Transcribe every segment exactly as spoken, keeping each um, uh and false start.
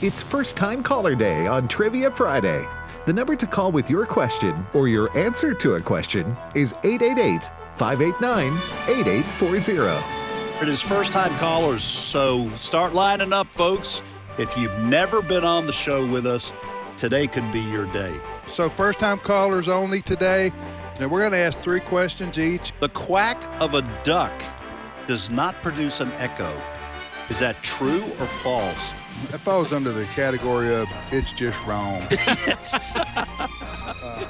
It's First Time Caller Day on Trivia Friday. The number to call with your question or your answer to a question is eight eight eight, five eight nine, eight eight four zero. It is first-time callers, so start lining up, folks. If you've never been on the show with us, today could be your day. So first-time callers only today. Now we're going to ask three questions each. The quack of a duck does not produce an echo. Is that true or false? That falls under the category of it's just wrong. Yes. uh,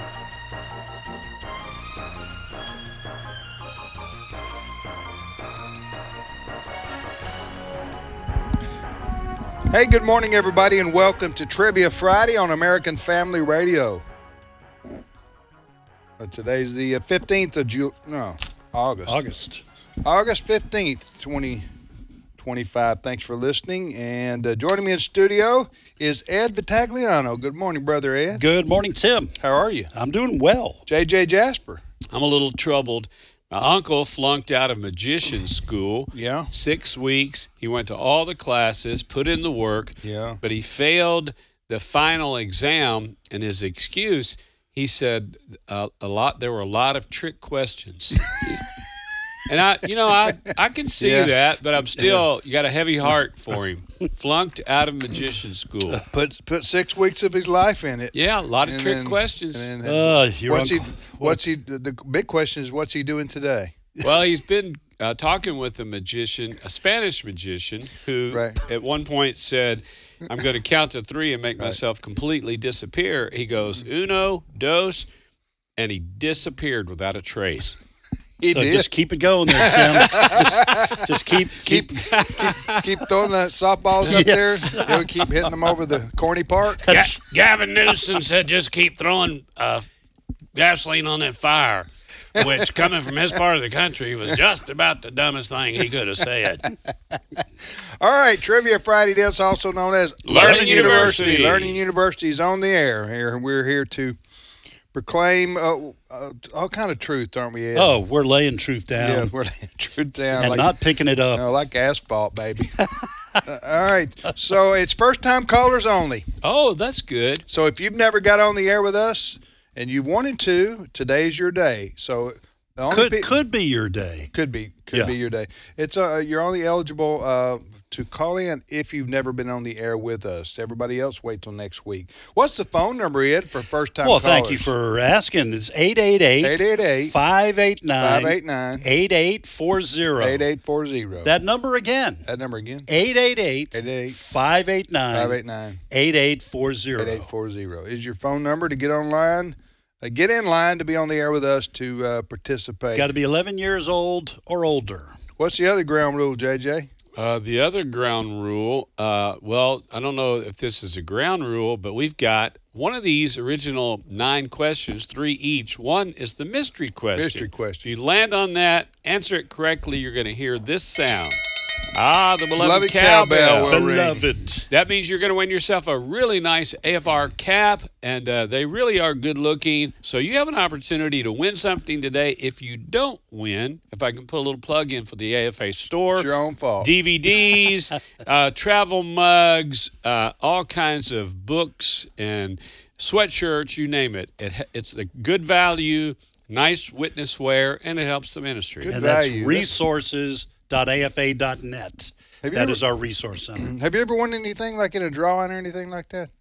Hey, good morning, everybody, and welcome to Trivia Friday on American Family Radio. Uh, today's the uh, fifteenth of July, no, August. August. August fifteenth, twenty twenty-five. Thanks for listening. And uh, joining me in studio is Ed Vitagliano. Good morning, Brother Ed. Good morning, Tim. How are you? I'm doing well. J J Jasper. I'm a little troubled. My uncle flunked out of magician school. Yeah. Six weeks. He went to all the classes, put in the work. Yeah. But he failed the final exam, and his excuse, he said uh, a lot. There were a lot of trick questions. And I, you know, I, I can see Yeah. that, but I'm still, you got a heavy heart for him. Flunked out of magician school. Put put six weeks of his life in it. Yeah, a lot of And trick then- questions. and then- Uh, your what's he? uncle- What's he? The big question is, what's he doing today? Well, he's been uh, talking with a magician, a Spanish magician, who Right. at one point said, I'm going to count to three and make myself completely disappear. He goes, uno, dos, and he disappeared without a trace. He so did. just keep it going there, Tim. just, just keep, keep, keep keep throwing the softballs up Yes. there. He'll keep hitting them over the corny part. Ga- Gavin Newsom said, just keep throwing uh, gasoline on that fire, which, coming from his part of the country, was just about the dumbest thing he could have said. All right, Trivia Friday is also known as Learning University. Learning University is on the air here. We're here to proclaim uh, uh, all kind of truth, aren't we, Ed? Oh, we're laying truth down yeah, we're laying truth down. and like, not picking it up. you know, like asphalt, baby. uh, all right, so it's first-time callers only. Oh, that's good. So if you've never got on the air with us and you wanted to, today's your day. So the only Could pe- could be your day. could be could Yeah. be your day. It's uh you're only eligible uh to call in if you've never been on the air with us. Everybody else wait till next week. What's the phone number, Ed, for first time Well, callers? thank you for asking. It's eight eight eight, eight eight eight, five eight nine, five eight nine, eight eight four zero. eight eight four zero. That number again, That number again. eight eight eight, eight eight eight, five eight five nine, eight nine, eight eight four zero. eight eight four zero is your phone number to get online. Uh, get in line to be on the air with us to uh, participate. Got to be eleven years old or older. What's the other ground rule, J J? Uh, the other ground rule, uh, well, I don't know if this is a ground rule, but we've got one of these original nine questions, three each. One is the mystery question. Mystery question. If you land on that, answer it correctly, you're going to hear this sound. Ah, the beloved, Beloved cowbell. cowbell will ring. Beloved. That means you're going to win yourself a really nice A F R cap, and uh, they really are good looking. So you have an opportunity to win something today. If you don't win, if I can put a little plug in for the A F A store, It's your own fault. D V Ds, uh, travel mugs, uh, all kinds of books and sweatshirts, you name it. it ha- it's a good value, nice witness wear, and it helps the ministry. Good And that's value. resources dot A F A dot net. Have you That ever- is our resource center. Have you ever won anything like in a drawing or anything like that?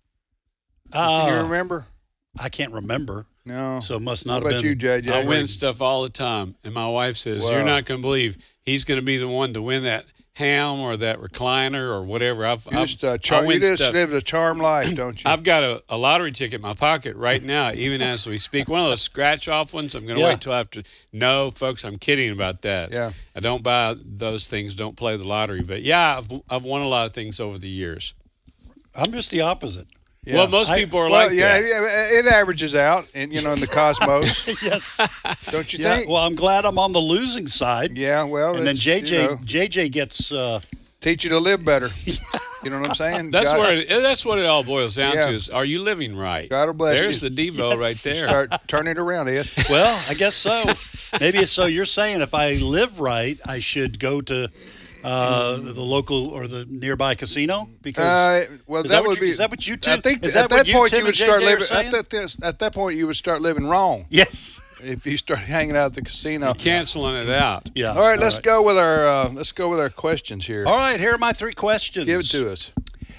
Uh, Can you remember? I can't remember, No. so it must What not about have you, been. J J? I win stuff all the time, and my wife says, Wow. "You're not going to believe he's going to be the one to win that ham or that recliner or whatever." I've, You I've, just, uh, I char- you win just stuff. lived a charmed life, don't you? I've got a, a lottery ticket in my pocket right now, even as we speak. One of those scratch-off ones. I'm going to Yeah. wait till after. No, folks, I'm kidding about that. Yeah. I don't buy those things. Don't play the lottery. But yeah, I've I've won a lot of things over the years. I'm just the opposite. Yeah. Well, most I- people are well, like yeah, that. yeah, it averages out, in, you know, in the cosmos, Yes. don't you Yeah. think? Well, I'm glad I'm on the losing side. yeah, well, And then it's, J you J know, J J gets uh, teach you to live better. You know what I'm saying? That's God, where it, that's what it all boils down Yeah. to is, are you living right? God will bless There's you. the Devo Yes. right there. Start turning it around, Ed. well, I guess so. Maybe so. You're saying if I live right, I should go to uh, the local or the nearby casino? Because Uh, well, is that, that what would you- be. is that what you two- I think is at that what that you, point Tim you would and J start J are living. saying? At that, this- at that point, you would start living wrong yes. if you start hanging out at the casino. Canceling it out. Yeah. All right, let's go with our uh, let's go with our questions here. All right, here are my three questions. Give it to us.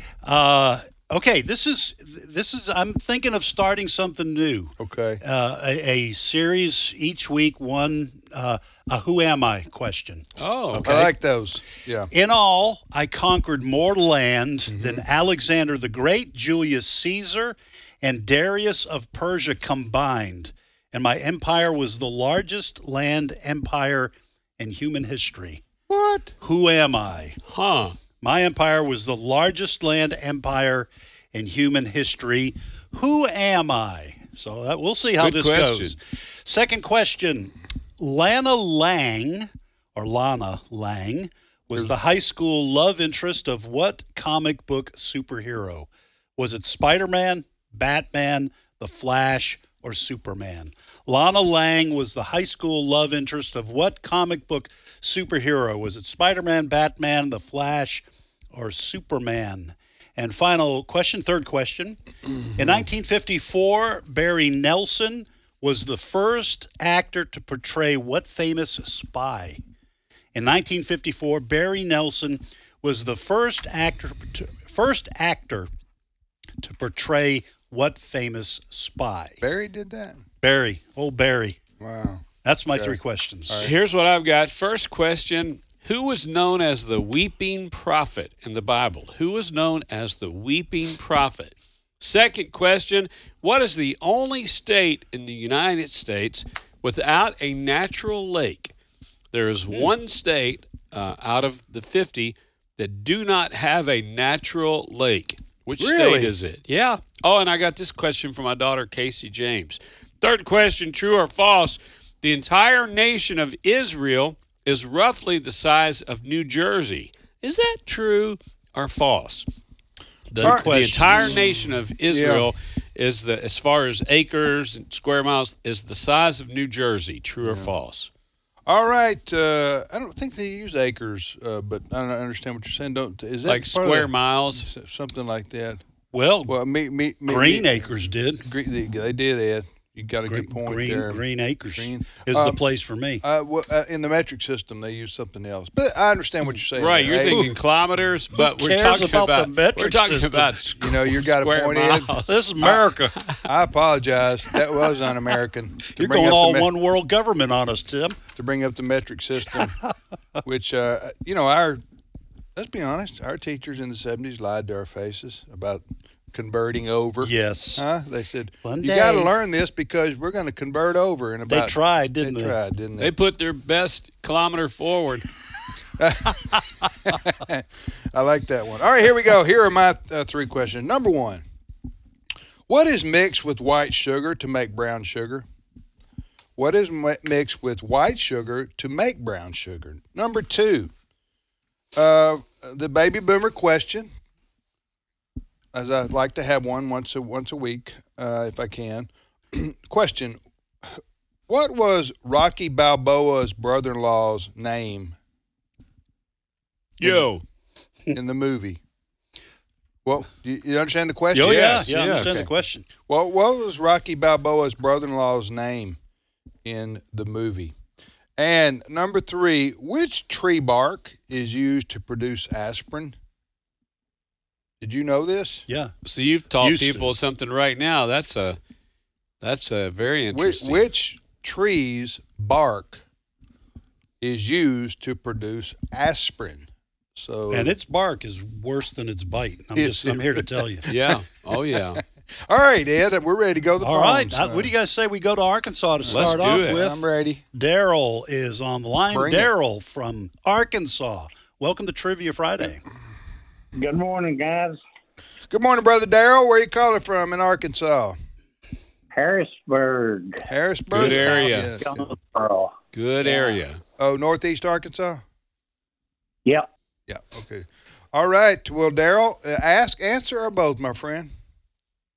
Uh, okay, this is this is. I'm thinking of starting something new. Okay. Uh, a, a series each week, one uh, a "Who am I?" question. Oh, Okay. I like those. Yeah. In all, I conquered more land Mm-hmm. than Alexander the Great, Julius Caesar, and Darius of Persia combined, and my empire was the largest land empire in human history. What? Who am I? huh. My empire was the largest land empire in human history. Who am I? So that, we'll see how Good this question. goes. Second question. Lana Lang, or Lana Lang, was the high school love interest of what comic book superhero? Was it Spider-Man, Batman, The Flash, or Superman? Lana Lang was the high school love interest of what comic book superhero? Was it Spider-Man, Batman, The Flash, or Superman? And final question, third question. In nineteen fifty-four, Barry Nelson was the first actor to portray what famous spy? In nineteen fifty-four, Barry Nelson was the first actor to, first actor to portray what famous spy? Barry did that. Barry, old Barry. Wow. That's my three questions. Here's what I've got. First question. Who was known as the weeping prophet in the Bible? Who was known as the weeping prophet? Second question. What is the only state in the United States without a natural lake? There is one state uh, out of the fifty that do not have a natural lake. Which Really? state is it? Yeah. Oh, and I got this question from my daughter, Casey James. Third question, true or false? The entire nation of Israel is roughly the size of New Jersey. Is that true or false? The, All right. the entire nation of Israel is the, as far as acres and square miles, is the size of New Jersey. True or false? All right. Uh, I don't think they use acres, uh, but I don't understand what you're saying. Don't is that Like part of square the- miles? s- something like that? Well, Well, me, me, me Green me, Acres did. Green, they, they did, Ed. You got a Green, good point Green, there. Green Acres Green. is Um, the place for me. Uh, well, uh, in the metric system, they use something else. But I understand what you're saying. Right, there. you're Hey, thinking kilometers, but we're cares talking about about, the metric we're talking system? about You know, you got a square point, Ed. miles. This is America. I apologize. That was un-American. To You're bring going up the all me- one world government on us, Tim. to bring up the metric system, which uh, you know, our let's be honest, our teachers in the seventies lied to our faces about converting over. Yes. Huh? They said One you got to day. learn this because we're going to convert over in They about. tried, didn't They they? tried, didn't they? They put their best kilometer forward. I like that one. All right, here we go. Here are my uh, three questions. Number one, what is mixed with white sugar to make brown sugar? What is mi- mixed with white sugar to make brown sugar? Number two, uh, the baby boomer question, as I like to have one once a, once a week, uh, if I can. Question, what was Rocky Balboa's brother-in-law's name Yo. in the movie? Well, you, you understand the question? Oh, Yes, yeah. Yeah, I yes. understand Okay. the question. Well, what was Rocky Balboa's brother-in-law's name in the movie? And number three, which tree bark is used to produce aspirin? Did you know this? Yeah. So you've taught Used to. people something right now. That's a that's a very Which, interesting. which tree's bark is used to produce aspirin? So, And its bark is worse than its bite. I'm Yes, just I'm here to tell you. Yeah. Oh yeah. all right, Ed, we're ready to go to the All right. phones. Uh, what do you guys say we go to Arkansas to Let's start do off it. with? I'm ready. Daryl is on the line. Bring it. Daryl from Arkansas. Welcome to Trivia Friday. Good morning, guys. Good morning, Brother Daryl. Where you calling from in Arkansas? Harrisburg, Harrisburg? Good area. Yes, yes. Jonesboro. Good area. Oh, Northeast Arkansas? Yep. Yeah, okay. All right. Well, Daryl, uh, ask, answer, or both, my friend?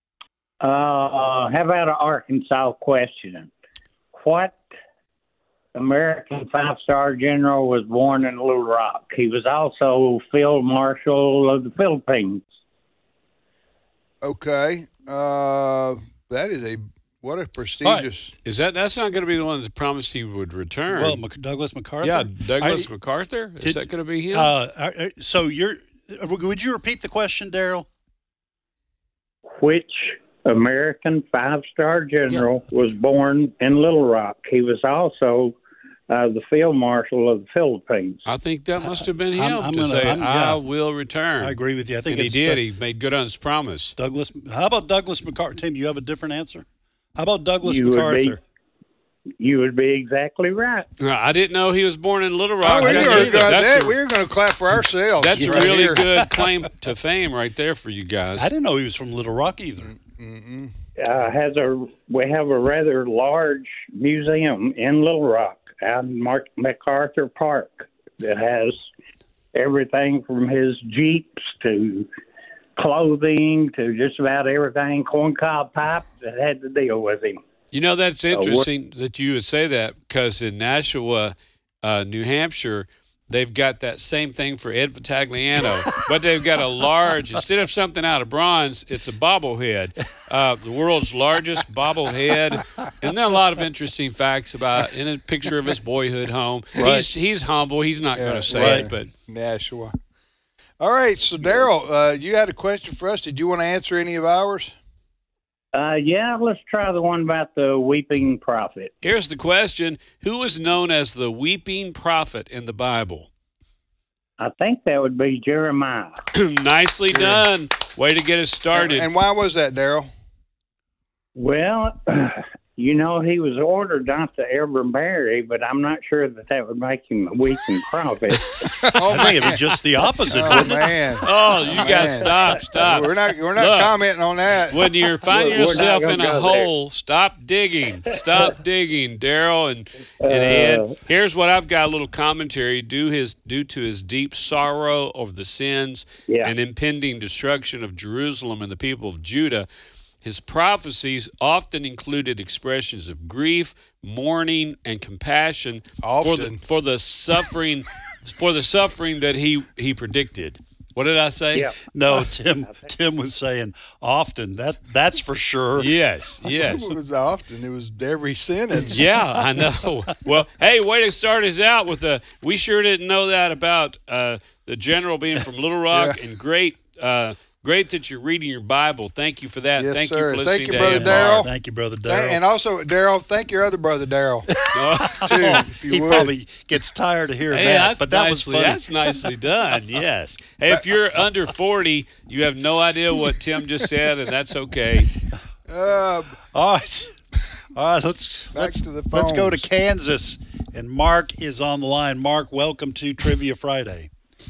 Uh, how about an Arkansas question? What American five-star general was born in Little Rock? He was also Field Marshal of the Philippines. Okay. Uh, that is a what a prestigious. Is that that's not going to be the one that promised he would return? Well, Mac- Douglas MacArthur. yeah, Douglas I- MacArthur. Is Did- that going to be him? Uh, uh, so you're. uh, Would you repeat the question, Daryl? Which American five-star general was born in Little Rock? He was also uh, the Field Marshal of the Philippines. I think that must have been him I'm- I'm to gonna- say, I'm- "I yeah. will return." I agree with you. I think and he it's did. Doug- He made good on his promise. Douglas. How about Douglas MacArthur? Tim, you have a different answer. How about Douglas You would be- MacArthur? You would be exactly right. Uh, I didn't know he was born in Little Rock. Oh, we That's were a- gonna, that's that, a- we were going to clap for ourselves. That's a right really here. good claim to fame right there for you guys. I didn't know he was from Little Rock either. Uh, has a we have a rather large museum in Little Rock out in Mark, MacArthur Park that has everything from his Jeeps to clothing to just about everything, corncob pipe that had to deal with him. You know, that's what- interesting that you would say that because in Nashua, uh, New Hampshire, they've got that same thing for Ed Vitagliano, but they've got a large, instead of something out of bronze, it's a bobblehead, uh, the world's largest bobblehead. And there are a lot of interesting facts about in a picture of his boyhood home. He's he's humble. He's not going to say right. it, but Nashua. All right, so Daryl, uh, you had a question for us. Did you want to answer any of ours? Uh, yeah, let's try the one about the weeping prophet. here's the question. Who was known as the weeping prophet in the Bible? I think that would be Jeremiah. Nicely done. Way to get us started. And, and why was that, Daryl? Well, you know, he was ordered not to ever marry, but I'm not sure that that would make him a weeping prophet. Oh, I think it'd be just the opposite. Oh wouldn't it? man, oh, you Man. guys stop, stop. we're not we're not Look. commenting on that. When you're finding We're- we're not yourself gonna in a go there. hole, stop digging. Stop digging, Daryl and, and Ed. Uh. Here's what I've got a little commentary due his due to his deep sorrow over the sins Yeah. and impending destruction of Jerusalem and the people of Judah. His prophecies often included expressions of grief, mourning, and compassion for the Often. for the suffering for the suffering that he he predicted. What did I say? Yeah. No, Tim. Tim was saying often. That that's for sure. Yes, yes. It was often. It was every sentence. Yeah, I know. Well, hey, way to start us out with a. We sure didn't know that about uh, the general being from Little Rock, Yeah. and great, uh, great that you're reading your Bible. Thank you for that. Yes, thank sir. you for listening Thank you, to Brother A F R. Darrell. Thank you, brother Thank- Daryl. and also, Daryl, thank your other brother, Daryl. too, if you he would. probably gets tired of hearing Hey, that, that's but that was nicely, funny. that's nicely done. Yes. Hey, if you're under forty, you have no idea what Tim just said, and that's okay. Uh, All right, all right. Let's Back let's to the let's go to phones. Kansas, and Mark is on the line. Mark, welcome to Trivia Friday.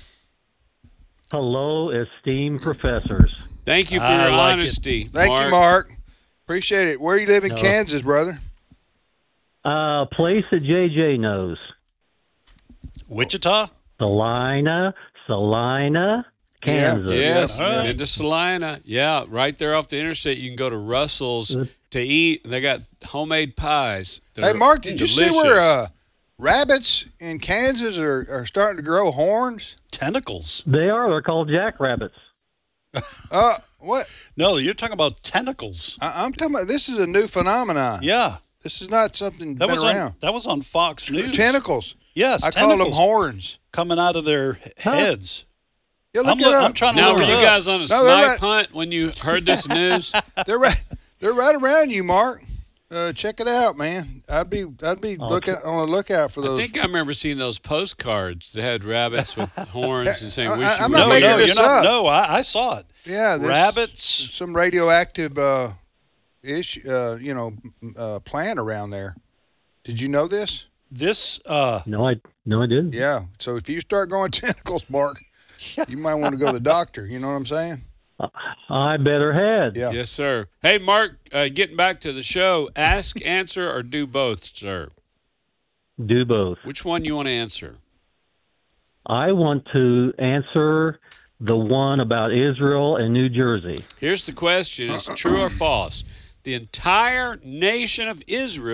Hello, esteemed professors. Thank you for I your like it. honesty. thank Mark. you, Mark. Appreciate it. Where you live in No. Kansas, brother? Uh, place that J J knows. Wichita. Salina, Salina, Kansas. Yes, All right. into Salina. Yeah, right there off the interstate. You can go to Russell's to eat. They got homemade pies. that Hey, are Mark, did you see where delicious. uh, rabbits in Kansas are, are starting to grow horns? Tentacles. They are. They're called jackrabbits. Uh, what? No, you're talking about tentacles. I, I'm talking about. This is a new phenomenon. Yeah, This is not something that been was around. on that was on Fox News. Tentacles. Yes, I call them tentacles horns. coming out of their heads. Yeah, look I'm, it look- up. I'm trying to Now, look were it you up. guys on a No, they're snipe right. hunt when you heard this news? They're right. They're right around you, Mark. Uh, check it out, man. I'd be I'd be looking on the lookout for I those. think I remember seeing those postcards that had rabbits with horns and saying, "We I- should." I'm we not No, making no, this you're not. up. No, I, I saw it. yeah, there's Rabbits. some radioactive uh, ish, uh, you know, m- uh, plant around there. Did you know this? This. Uh, No, I no, I didn't. Yeah. So if you start growing tentacles, Mark, you might want to go to the doctor. You know what I'm saying? I better had. Yeah. Yes, sir. Hey, Mark, uh, getting back to the show, ask, answer, or do both, sir. Do both. Which one you want to answer? I want to answer the one about Israel and New Jersey. Here's the question: Is it true or false? The entire nation of Israel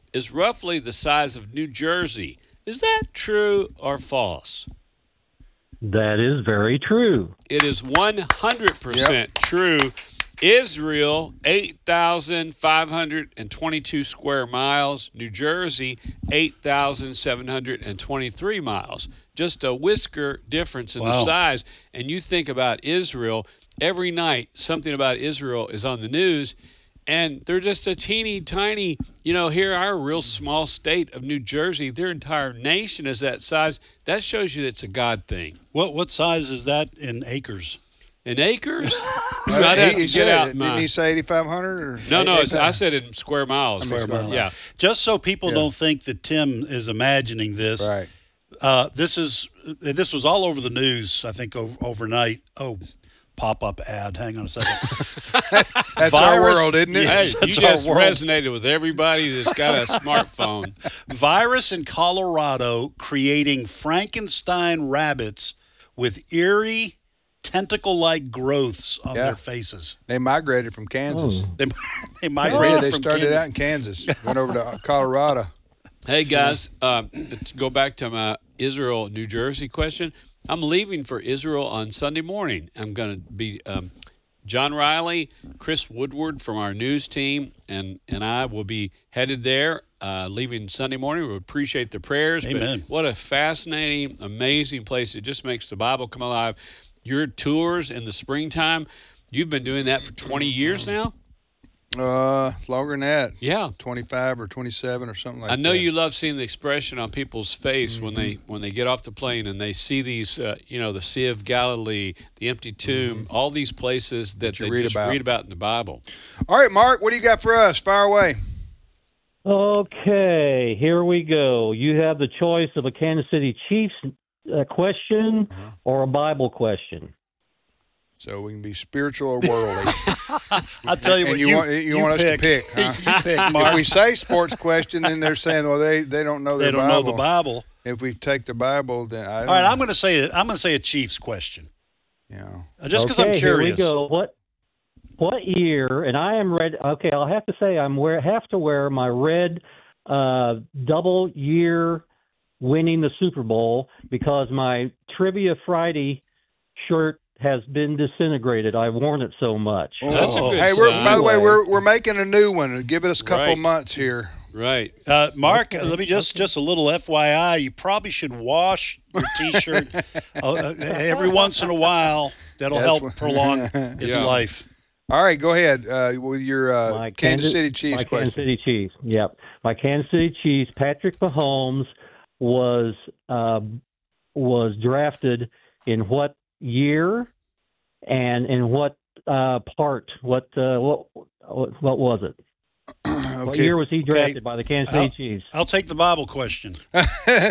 is roughly the size of New Jersey. Is that true or false? That is very true. It is one hundred percent true. Israel, eight thousand five hundred twenty-two square miles. New Jersey, eight thousand seven hundred twenty-three miles. Just a whisker difference in Wow. the size. And you think about Israel, every night something about Israel is on the news, and they're just a teeny tiny, you know, here our real small state of New Jersey, their entire nation is that size. That shows you it's a God thing. What what size is that in acres? In acres? He- I'd have he to said get out it. my... Didn't he say eighty-five hundred? Or No, no, eight- it's, I said in square miles. Square miles. Yeah. Just so people don't think that Tim is imagining this. Right. Uh, this is this was all over the news. I think over, overnight. Oh, pop-up ad. Hang on a second. That's Virus- our world, isn't it? Hey, Yes, you that's our just world. resonated with everybody that's got a smartphone. Virus in Colorado creating Frankenstein rabbits with eerie tentacle-like growths on Yeah. their faces. They migrated from Kansas. Oh. They, they might Yeah, read they from started Kansas. out in Kansas, went over to Colorado. Hey, guys, um, to go back to my Israel, New Jersey question. I'm leaving for Israel on Sunday morning. I'm going to be um, John Riley, Chris Woodward from our news team, and, and I will be headed there, uh, leaving Sunday morning. We appreciate the prayers. but Amen. what a fascinating, amazing place. It just makes the Bible come alive. Your tours in the springtime, you've been doing that for twenty years now? Uh, longer than that. Yeah. twenty-five or twenty-seven or something like I that. know you love seeing the expression on people's face when they Mm-hmm. when they get off the plane and they see these, uh, you know, the Sea of Galilee, the empty tomb, all these places that, That you they read just about. read about in the Bible. All right, Mark, what do you got for us? Fire away. Okay, here we go. You have the choice of a Kansas City Chiefs uh, question or a Bible question. So we can be spiritual or worldly. I'll tell you And what you you, want- you want us to pick, huh? you pick, If Mark. we say sports question, then they're saying, well, they, they don't know They their don't Bible. know the Bible. If we take the Bible, then I don't All right, I'm going to say I'm going to say a Chiefs question, you know. Uh, just because okay, I'm curious. Here we go. What what year? And I am ready. Okay, I'll have to say I'm wear have to wear my red uh, double year winning the Super Bowl because my Trivia Friday shirt has been disintegrated. I've worn it so much. That's a good Hey, we're, sign. by the way, Anyway. we're we're making a new one. Give us a couple Right. months here. Right. Uh, Mark, let me just just a little F Y I. You probably should wash your T-shirt uh, uh, every once in a while. That'll That's help what- prolong its Yeah. life. All right, go ahead uh, with your uh, My Kansas City Chiefs my question. Kansas City Chiefs. Yep. My Kansas City Chiefs. Patrick Mahomes was uh, was drafted in what year and in what uh, part? What uh, what what what was it? What Okay. year was he drafted by the Kansas City I'll- Chiefs? I'll take the Bible question. I,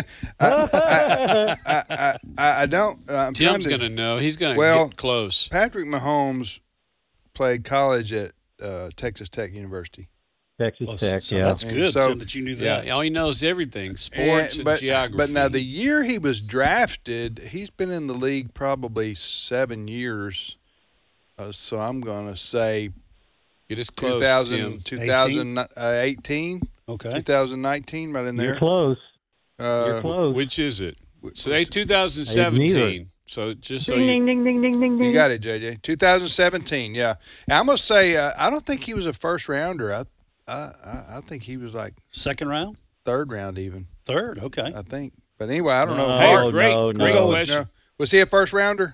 I, I, I, I don't. Uh, I'm Tim's trying going to. to know. He's going to Well- get close. Patrick Mahomes played college at uh, Texas Tech University. Texas Well, Tech. so Yeah. that's good, So- Tim, that you knew Yeah, that. all he knows everything, sports and, but, geography. But now the year he was drafted, he's been in the league probably seven years. Uh, so I'm going to say Get us close, two thousand, Tim. two thousand eighteen, Okay. twenty nineteen, right in You're there. close. Uh, You're close. Which is it? Say Neither. twenty seventeen. So just so ding, you, ding, ding, ding, ding, ding, You ding. got it, J J. twenty seventeen, yeah. And I must say, uh, I don't think he was a first rounder. I, I, I I think he was like Second round? third round even. Third, okay. I think. But anyway, I don't know. No, Hey, Mark, great, no, great no. question. no. Was he a first rounder?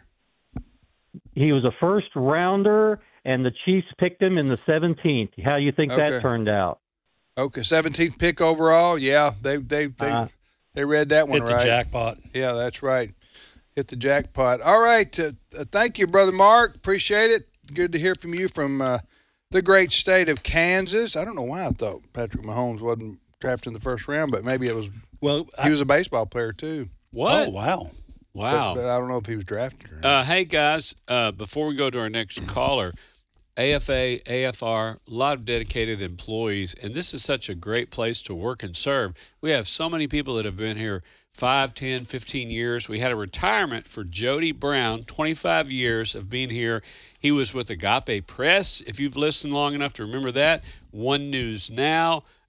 He was a first rounder, and the Chiefs picked him in the seventeenth. How do you think Okay. that turned out? Okay, seventeenth pick overall. Yeah, they they they Uh, they read that one Hit the right. jackpot. Yeah, that's right. Hit the jackpot. All right. Uh, uh, thank you, Brother Mark. Appreciate it. Good to hear from you from uh, the great state of Kansas. I don't know why I thought Patrick Mahomes wasn't drafted in the first round, but maybe it was Well, he was a baseball player too. what? oh, wow. Wow. But, but I don't know if he was drafted or not. Uh, hey, guys, uh, before we go to our next caller, A F A, A F R, a lot of dedicated employees, and this is such a great place to work and serve. We have so many people that have been here five, ten, fifteen years. We had a retirement for Jody Brown, twenty-five years of being here. He was with Agape Press, if you've listened long enough to remember that, One News Now,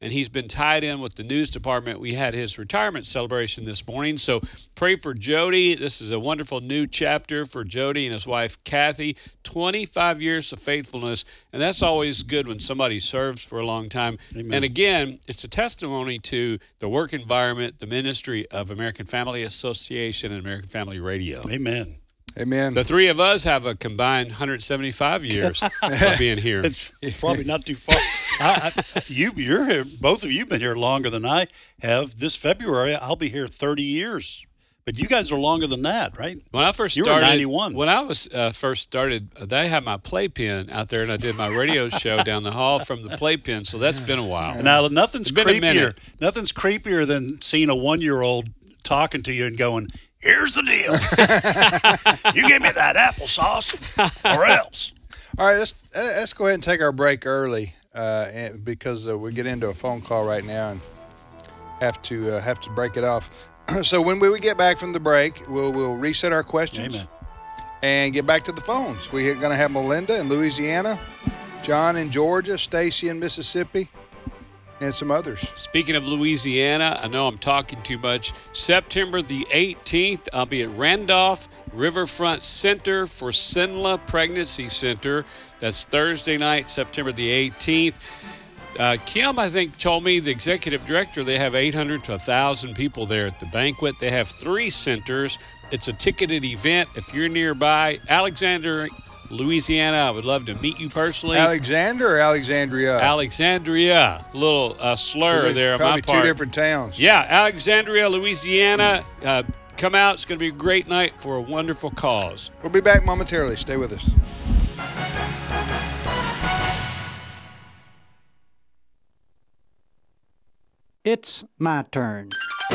and he's been tied in with the news department. We had his retirement celebration this morning, so pray for Jody. This is a wonderful new chapter for Jody and his wife, Kathy. twenty-five years of faithfulness, and that's always good when somebody serves for a long time. Amen. And again, it's a testimony to the work environment, the ministry of American Family Association and American Family Radio. Amen. Amen. The three of us have a combined one hundred seventy-five years of being here. It's probably not too far. I, I, you, you're here. Both of you have been here longer than I have. This February, I'll be here thirty years. But you guys are longer than that, right? When I first You were started, ninety-one. When I was uh, first started, they had my playpen out there, and I did my radio show down the hall from the playpen. So that's been a while. Now, nothing's It's been a creepier. minute. Nothing's creepier than seeing a one-year-old talking to you and going, "Here's the deal. You give me that applesauce, or else." All right, let's uh, let's go ahead and take our break early uh, and, because uh, we get into a phone call right now and have to uh, have to break it off. So when we get back from the break, we'll we'll reset our questions Amen. and get back to the phones. We're going to have Melinda in Louisiana, John in Georgia, Stacy in Mississippi, and some others. Speaking of Louisiana, I know I'm talking too much. September the eighteenth, I'll be at Randolph Riverfront Center for Sinla Pregnancy Center. That's Thursday night, September the eighteenth. Uh, Kim, I think, told me, the executive director, they have eight hundred to one thousand people there at the banquet. They have three centers. It's a ticketed event. If you're nearby, Alexander, Louisiana, I would love to meet you personally. Alexander or Alexandria? Alexandria, little uh, slur there on my Probably part. two different towns. Yeah, Alexandria, Louisiana. Uh, come out. It's going to be a great night for a wonderful cause. We'll be back momentarily. Stay with us. It's my turn.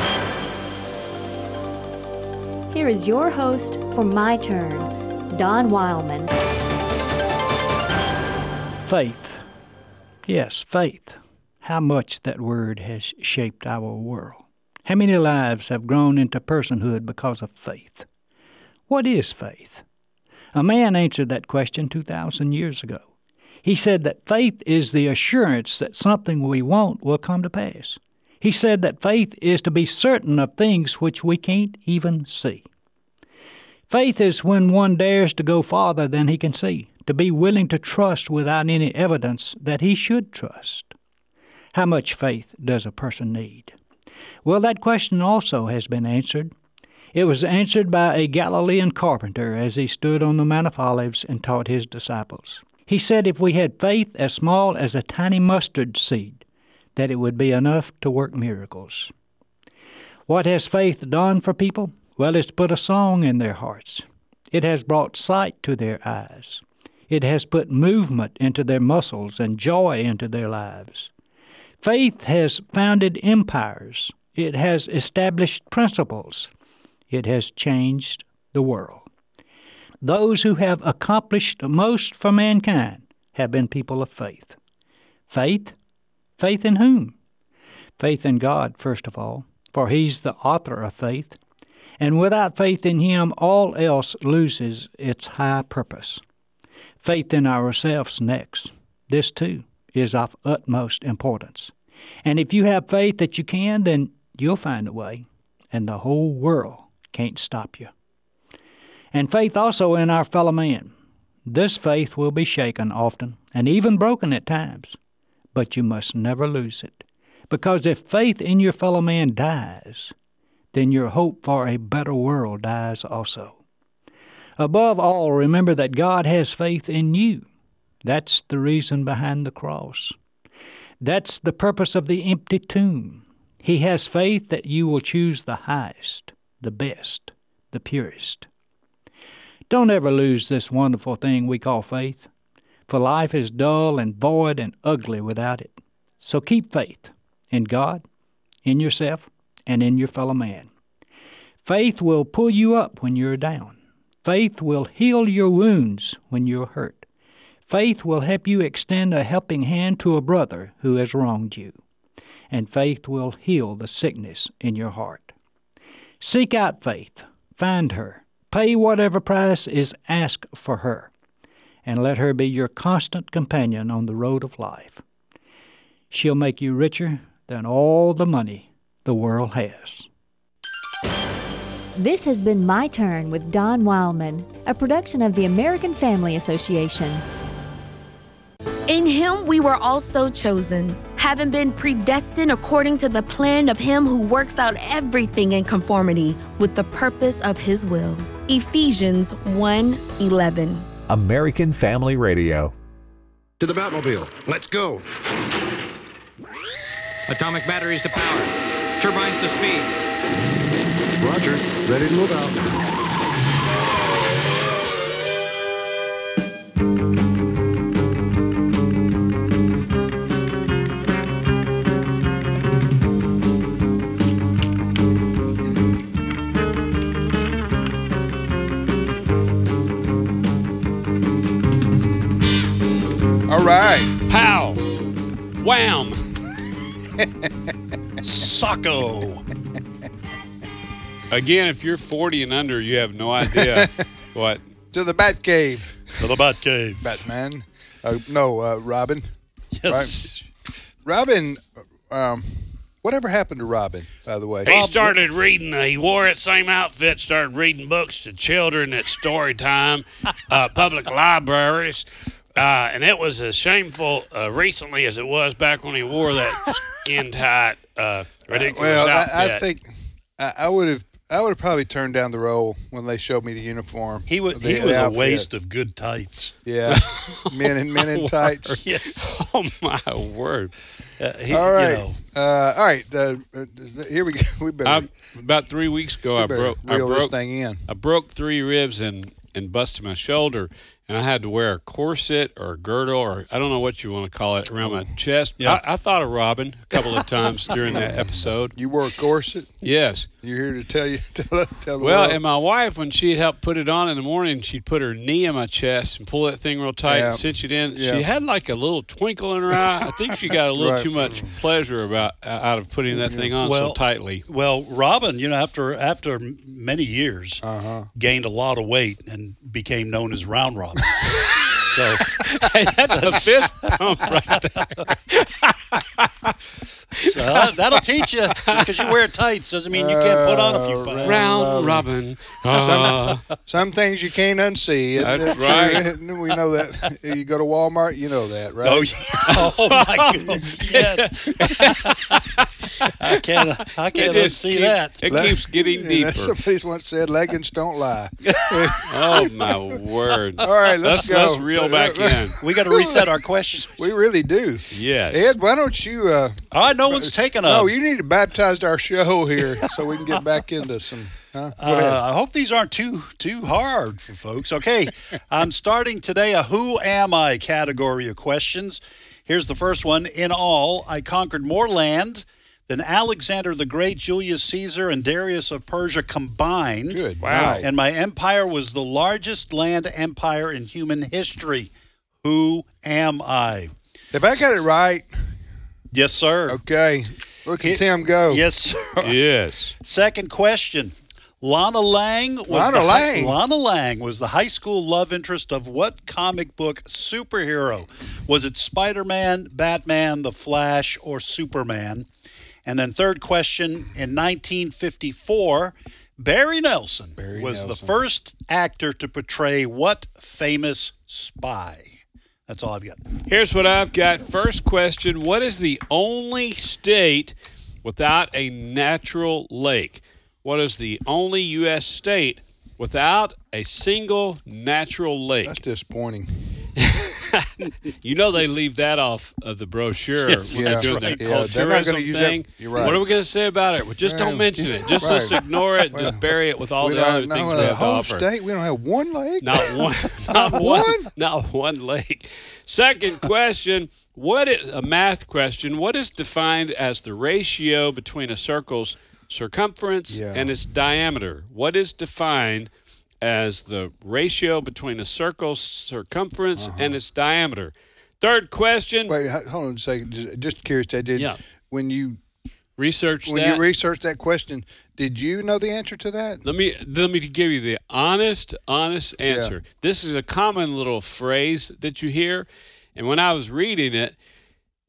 Here is your host for My Turn, Don Wildman. Faith. Yes, faith. How much that word has shaped our world. How many lives have grown into personhood because of faith? What is faith? A man answered that question two thousand years ago. He said that faith is the assurance that something we want will come to pass. He said that faith is to be certain of things which we can't even see. Faith is when one dares to go farther than he can see, to be willing to trust without any evidence that he should trust. How much faith does a person need? Well, that question also has been answered. It was answered by a Galilean carpenter as he stood on the Mount of Olives and taught his disciples. He said if we had faith as small as a tiny mustard seed, that it would be enough to work miracles. What has faith done for people? Well, it's put a song in their hearts. It has brought sight to their eyes. It has put movement into their muscles and joy into their lives. Faith has founded empires. It has established principles. It has changed the world. Those who have accomplished most for mankind have been people of faith. Faith? Faith in whom? Faith in God, first of all, for He's the author of faith. And without faith in Him, all else loses its high purpose. Faith in ourselves next. This, too, is of utmost importance. And if you have faith that you can, then you'll find a way, and the whole world can't stop you. And faith also in our fellow man. This faith will be shaken often, and even broken at times. But you must never lose it. Because if faith in your fellow man dies, then your hope for a better world dies also. Above all, remember that God has faith in you. That's the reason behind the cross. That's the purpose of the empty tomb. He has faith that you will choose the highest, the best, the purest. Don't ever lose this wonderful thing we call faith. For life is dull and void and ugly without it. So keep faith in God, in yourself, and in your fellow man. Faith will pull you up when you're down. Faith will heal your wounds when you're hurt. Faith will help you extend a helping hand to a brother who has wronged you. And faith will heal the sickness in your heart. Seek out faith. Find her. Pay whatever price is asked for her. And let her be your constant companion on the road of life. She'll make you richer than all the money the world has. This has been My Turn with Don Wildman, a production of the American Family Association. In him we were also chosen, having been predestined according to the plan of him who works out everything in conformity with the purpose of his will. Ephesians one eleven. American Family Radio. To the Batmobile. Let's go. Atomic batteries to power. Turbines to speed. Roger. Ready to move out. All right. Pow. Wham. Socko. Again, if you're forty and under, you have no idea what. To the Batcave. To the Batcave. Batman. Uh, no, uh, Robin. Yes. Right. Robin, um, whatever happened to Robin, by the way? He started reading, uh, he wore that same outfit, started reading books to children at story time, uh, public libraries. Uh, and it was as shameful uh, recently as it was back when he wore that skin-tight, uh, ridiculous well, outfit. I, I think I, I would have I would have probably turned down the role when they showed me the uniform. He was the, he was the a waste of good tights. Yeah, men in men in tights. Yes. Oh my word! Uh, he, all right, you know, uh, all right. Uh, uh, here we go. We better. I, about three weeks ago, we I better broke. I reel broke this thing in. I broke three ribs and and busted my shoulder. And I had to wear a corset or a girdle, or I don't know what you want to call it, around my chest. Yeah. I, I thought of Robin a couple of times during that episode. You wore a corset? Yes. You're here to tell you tell, tell the Well, world. and my wife, when she'd help put it on in the morning, she'd put her knee in my chest and pull that thing real tight Yeah. and cinch it in. Yeah. She had like a little twinkle in her eye. I think she got a little Right. too much pleasure about out of putting that thing on so Well, tightly. well, Robin, you know, after after many years, Uh-huh. gained a lot of weight and became known as Round Robin. So Hey, that's a fist pump right there. So that, that'll teach you. Because you wear tights doesn't mean you can't put on a few Uh, pounds. Round Robin. Uh, Some things you can't unsee. That's It- right. We know that. You go to Walmart, you know that, right? Oh, yeah. Oh my goodness! Yes, I can't. I it can't just see keeps, that. It Le- keeps getting Yeah, deeper. somebody's once said, leggings don't lie. Oh my word! All right, let's, Let's, go. let's reel back in. We got to reset our questions. We really do. Yes. Ed, why don't you... Uh, All right, no one's taking a. no, you need to baptize our show here so we can get back into some... Huh? Go ahead. Uh, I hope these aren't too too hard for folks. Okay, I'm starting today a Who Am I category of questions. Here's the first one. In all, I conquered more land than Alexander the Great, Julius Caesar, and Darius of Persia combined. Good. Wow. night. And my empire was the largest land empire in human history. Who am I? If I got it right, Yes, sir. okay. Look at It- Tim go. Yes, sir. Yes. Second question. Lana Lang was Lana the, Lang. Lana Lang was the high school love interest of what comic book superhero? Was it Spider-Man, Batman, The Flash, or Superman? And then third question, in nineteen fifty-four, Barry Nelson Barry was the Nelson. first actor to portray what famous spy? That's all I've got. Here's what I've got. First question: what is the only state without a natural lake? What is the only U S state without a single natural lake? That's disappointing. You know they leave that off of the brochure Yes, when yeah, they're doing right. that Yeah, whole they're not tourism gonna use that- thing. you're right. What are we going to say about it? Well, just Yeah. don't mention it. Just Right. let's ignore it. Well, Just bury it with all we the don't other know things we the have to whole offer. state. We don't have one lake. Not one. Not Not one. one? Not one lake. Second question: what is a math question? What is defined as the ratio between a circle's circumference Yeah. and its diameter? What is defined as the ratio between a circle's circumference Uh-huh. and its diameter? Third question: Wait, h- hold on a second. Just, just curious, I did. Yeah. When you research when that. you researched that question, did you know the answer to that? Let me let me give you the honest, honest answer. This is a common little phrase that you hear, and when I was reading it,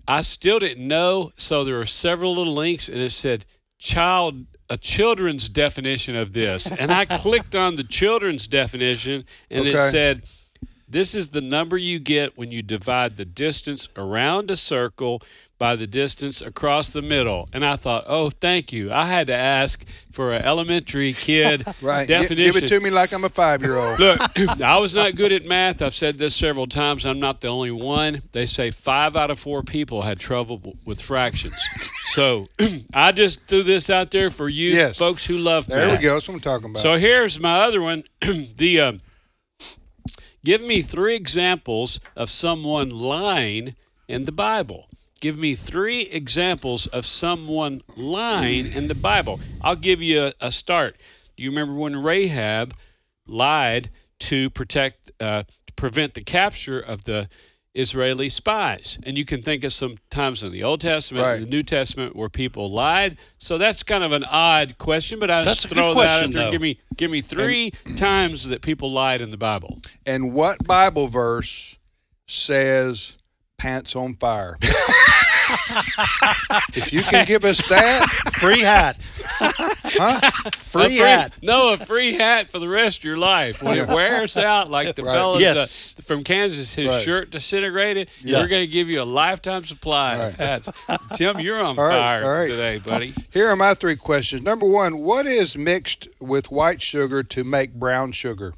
I still didn't know. So there were several little links, and it said child, a children's definition of this. And I clicked on the children's definition, and Okay. it said, this is the number you get when you divide the distance around a circle by the distance across the middle. And I thought, oh, thank you. I had to ask for an elementary kid Right. Gi- definition. Give it to me like I'm a five-year-old. Look, I was not good at math. I've said this several times. I'm not the only one. They say five out of four people had trouble w- with fractions. So I just threw this out there for you Yes. folks who love There math. we go. That's what I'm talking about. So here's my other one. the um, Give me three examples of someone lying in the Bible. Give me three examples of someone lying in the Bible. I'll give you a, a start. Do you remember when Rahab lied to protect, uh, to prevent the capture of the Israeli spies? And you can think of some times in the Old Testament Right. and the New Testament where people lied. So that's kind of an odd question, but I That's just a good throw that question, out there. though. Give me, give me three times that people lied in the Bible. And what Bible verse says pants on fire? If you can give us that, Free hat. huh? Free A free hat. No, a free hat for the rest of your life. When it wears out, like the Right. fellas Yes. uh, from Kansas, his Right. shirt disintegrated, Yeah. we're going to give you a lifetime supply of hats. Tim, you're on All right, fire all right. today, buddy. Here are my three questions. Number one, what is mixed with white sugar to make brown sugar?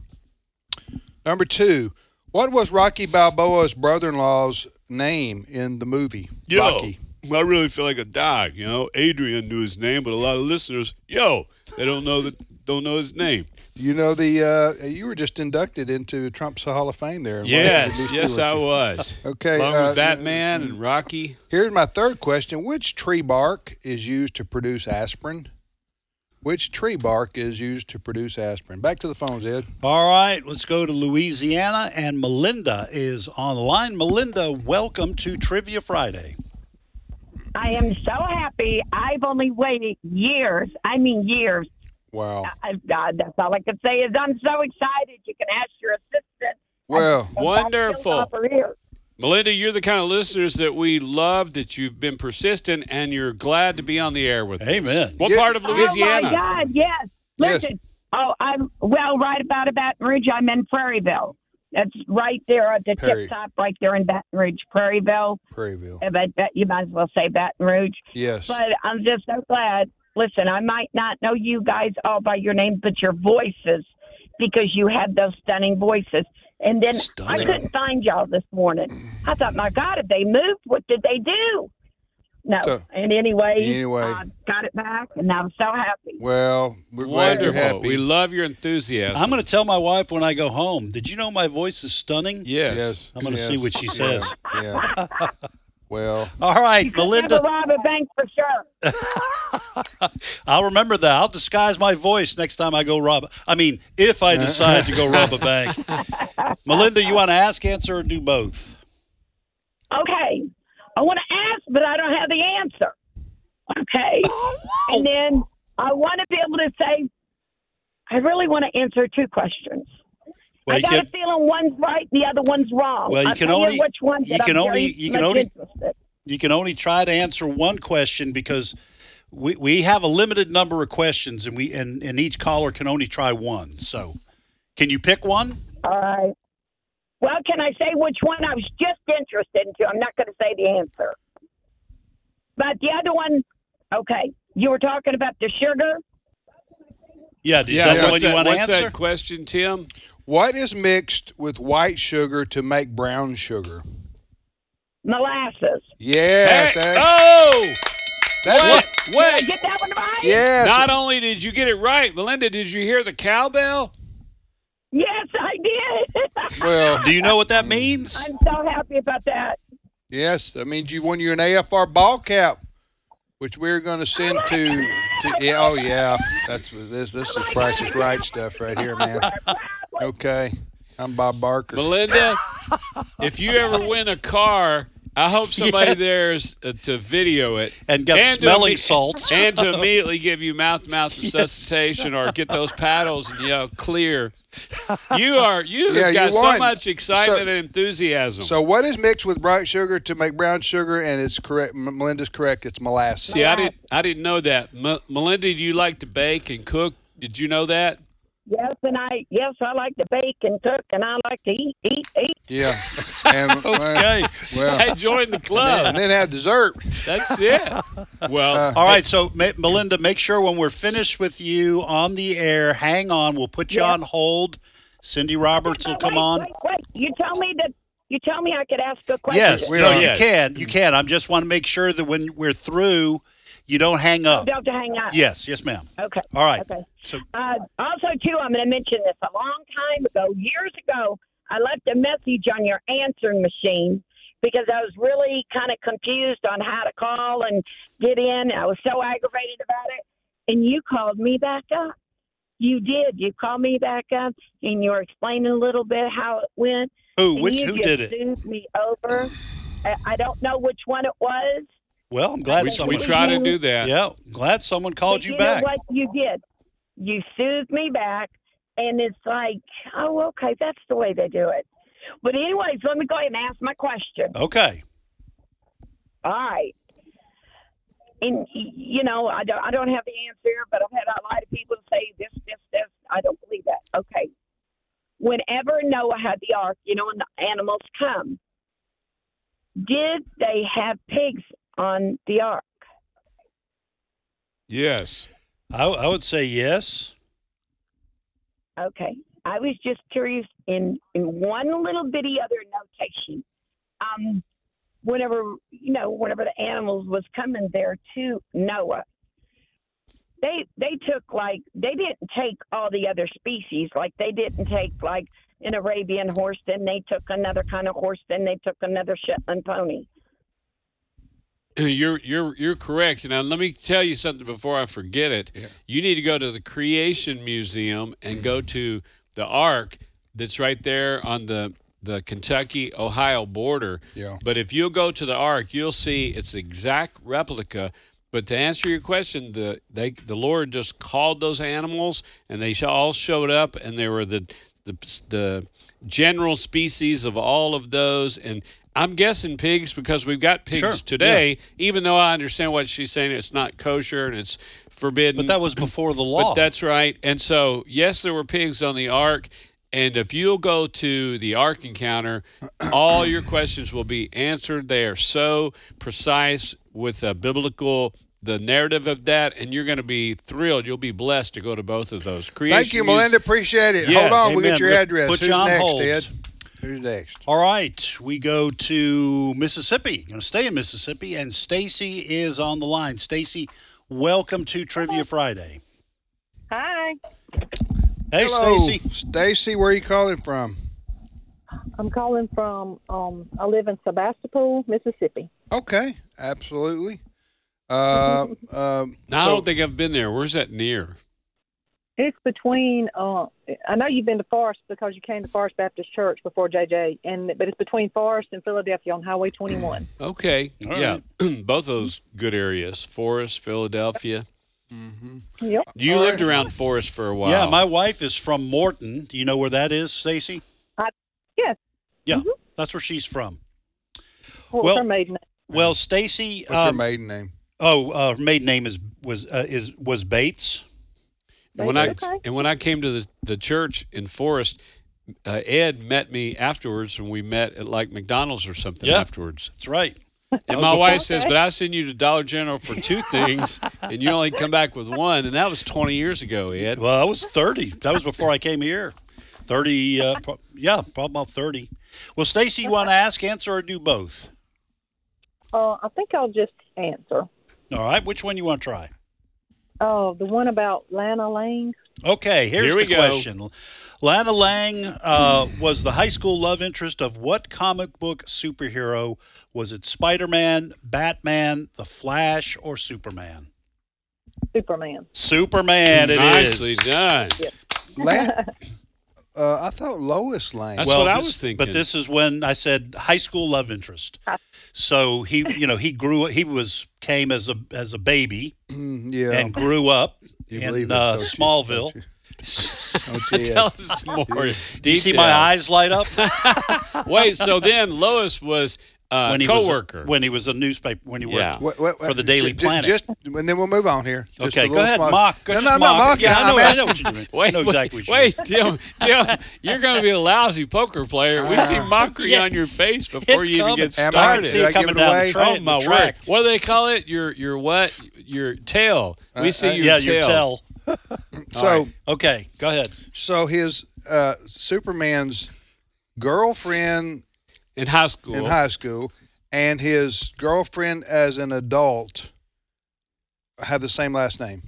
Number two, what was Rocky Balboa's brother-in-law's name in the movie Rocky? I really feel like a dog. You know, Adrian knew his name, but a lot of listeners, yo, they don't know that, don't know his name. You know the uh, you were just inducted into Trump's Hall of Fame there. in Yes, Washington, D C, yes, I weren't you? was. Okay, Along uh, with Batman and Rocky. Here's my third question. Which tree bark is used to produce aspirin? Which tree bark is used to produce aspirin? Back to the phones, Ed. All right, let's go to Louisiana, and Melinda is on the line. Melinda, welcome to Trivia Friday. I am so happy. I've only waited years. I mean, years. Wow. I, God, that's all I can say is I'm so excited. You can ask your assistant. Well, Wonderful. Melinda, you're the kind of listeners that we love, that you've been persistent, and you're glad to be on the air with us. Amen. What Get- part of Louisiana? Oh, my God, yes. Yes. Listen, oh, I'm, well, right about a Baton Rouge, I'm in Prairieville. That's right there at the Prairie. tip top, right there in Baton Rouge, Prairieville. Prairieville. Uh, But but you might as well say Baton Rouge. Yes. But I'm just so glad. Listen, I might not know you guys all by your names, but your voices, because you have those stunning voices. And then Stunning. I couldn't find y'all this morning. I thought, my God, if they moved, what did they do? No. So- and anyway, Anyway. uh, got it back, and I'm so happy. Well, we're glad you're Wonderful. happy. We love your enthusiasm. I'm going to tell my wife when I go home, did you know my voice is stunning? Yes. Yes. I'm going to yes, see what she yeah, says. Yeah. Well, All right, Melinda. Never rob a bank for sure. I'll remember that. I'll disguise my voice next time I go rob. I mean, if I decide to go rob a bank. Melinda, you want to ask, answer, or do both? Okay. I want to ask, but I don't have the answer. Okay. And then I want to be able to say, I really want to answer two questions. Well, I you got can- a feeling one's right, the other one's wrong. Well, you I'll can tell only- which one you that can I'm only- very you can much only- interested. You can only try to answer one question because we, we have a limited number of questions, and we and, and each caller can only try one. So, can you pick one? All right. Well, can I say which one I was just interested into? I'm not going to say the answer. But the other one, okay, you were talking about the sugar. Yeah, is Yeah, that the what's one you that, want to what's answer? that question, Tim? what is mixed with white sugar to make brown sugar? Molasses. Yes. Hey, that- oh! that's Wait, what- Did I wait. get that one right? Yes. Not only did you get it right, Melinda, did you hear the cowbell? Yes, I did. Well, Do you know what that means? I'm so happy about that. yes. That means you won you an A F R ball cap, which we're going to send to. to yeah, oh yeah, that's this. This is Price is Right stuff right here, man. Okay, I'm Bob Barker. Melinda, if you ever win a car I hope somebody Yes. there's uh, to video it And got to smelling imme- salts. and to immediately give you mouth-to-mouth resuscitation or get those paddles and yell clear. You are you Yeah, have got you so won. much excitement So- and enthusiasm. So what is mixed with bright sugar to make brown sugar? And it's correct. M- Melinda's correct. It's molasses. See, I didn't I didn't know that. M- Melinda, do you like to bake and cook? Did you know that? Yes, and I yes I like to bake and cook, and I like to eat, eat, eat. Yeah. And, Okay. Well, Hey, join the club. and then have dessert. That's it. Well, Uh, All right, so Ma- Melinda, make sure when we're finished with you on the air, hang on. We'll put you Yeah. on hold. Cindy Roberts will Wait, come wait, on. Wait, wait. You tell me that. You tell me I could ask a question. Yes, We no, are. you Yes. can. You can. I just want to make sure that when we're through, you don't hang up. Don't have to hang out. Yes, yes, ma'am. Okay. All right. Okay. So, Uh, also, too, I'm going to mention this. A long time ago, years ago, I left a message on your answering machine because I was really kind of confused on how to call and get in. I was so aggravated about it. And you called me back up. You did. You called me back up, and you were explaining a little bit how it went. who? And Which? you Who just did it? soothed me over. I, I don't know which one it was. Well, I'm glad we, someone. we try to do that. Yeah, glad someone called But you you back. know what you did? You soothed me back, and it's like, oh, okay, that's the way they do it. But anyways, let me go ahead and ask my question. Okay. All right. And y- you know, I don't, I don't have the answer, but I've had a lot of people say this, this, this. I don't believe that. Okay. Whenever Noah had the ark, you know, and the animals come, did they have pigs on the ark? Yes. I, I would say yes. Okay. I was just curious in, in one little bitty other notation. Um, whenever, you know, whenever the animals was coming there to Noah, they they took like, they didn't take all the other species. Like they didn't take like an Arabian horse, then they took another kind of horse, then they took another Shetland pony. You're you're you're correct. Now let me tell you something before I forget it. Yeah. You need to go to the Creation Museum and go to the Ark that's right there on the the Kentucky Ohio border. Yeah. But if you'll go to the Ark, you'll see it's the exact replica. But to answer your question, the they the Lord just called those animals, and they all showed up, and they were the the the general species of all of those. And I'm guessing pigs because we've got pigs Sure, today. Even though I understand what she's saying, it's not kosher and it's forbidden. But that was before the law. But that's right. And so, yes, there were pigs on the ark. And if you'll go to the Ark Encounter, all your questions will be answered. They are so precise with a biblical, the narrative of that, and you're going to be thrilled. You'll be blessed to go to both of those. Creation Thank you, Melinda. Appreciate it. Yes. Hold on. We Amen. get your Put- address. put Who's you on next, hold. Ed? Who's next? All right, we go to Mississippi. Going to stay in Mississippi, and Stacy is on the line. Stacy, welcome to Trivia Friday. Hi, Hey, Hello, Stacy. Stacy, where are you calling from? I'm calling from. Um, I live in Sebastopol, Mississippi. Okay, absolutely. Uh, um, Now, I so- don't think I've been there. Where's that near? It's between. Uh, I know you've been to Forest because you came to Forest Baptist Church before J J, and but it's between Forest and Philadelphia on Highway twenty-one. Okay. All yeah. Both of those good areas. Forest, Philadelphia. Yep. You All lived right. around Forest for a while. Yeah, my wife is from Morton. Do you know where that is, Stacy? I, yes. Yeah, Mhm. that's where she's from. What Well- was her maiden name? Well, Stacy. What's her um, maiden name? Oh, uh, her maiden name is was uh, is was Bates. And when I Okay. and when I came to the, the church in Forest, uh, Ed met me afterwards, and we met at like McDonald's or something Yeah. afterwards. That's right. And was my before- wife says, "But I send you to Dollar General for two things, and you only come back with one." And that was twenty years ago, Ed. Well, I was thirty. That was before I came here. Thirty. Uh, pro- yeah, probably about thirty. Well, Stacy, you want to ask, answer, or do both? Uh, I think I'll just answer. All right. Which one you want to try? Oh, the one about Lana Lang. Okay, here's Here we the go. question. Lana Lang uh, was the high school love interest of what comic book superhero? Was it Spider-Man, Batman, The Flash, or Superman? Superman. Superman, it is. Nicely done. La- Uh, I thought Lois Lane. That's well, what I this- was thinking. But this is when I said high school love interest. So he, you know, he grew. He was came as a as a baby Mm, yeah. and grew up You believe in this, uh, don't you? Smallville. Don't you? Tell us more. Do you see my eyes light up? Wait, so then Lois was uh, when he co-worker. was a, when he was a newspaper when he Yeah. worked What- what- for the Daily ju- Planet. Just, and then we'll move on here. Just Okay, a go little ahead, small- mock. Go No, just no, I'm mock. not mocking. Yeah, I know, I'm I asking- know what you're doing. I Wait, know exactly what you're wait, doing. Tim, Tim, you're going to be a lousy poker player. We see mockery Yes. on your face before It's you even coming. get Am I? started. See Did it I give coming it down away? the, tra- Oh my the track. word! What do they call it? Your your what? Your tail. We Uh, see uh, your yeah, tail. your tail. So, Okay, go ahead. so his uh, Superman's girlfriend In high school. in high school and his girlfriend as an adult have the same last name.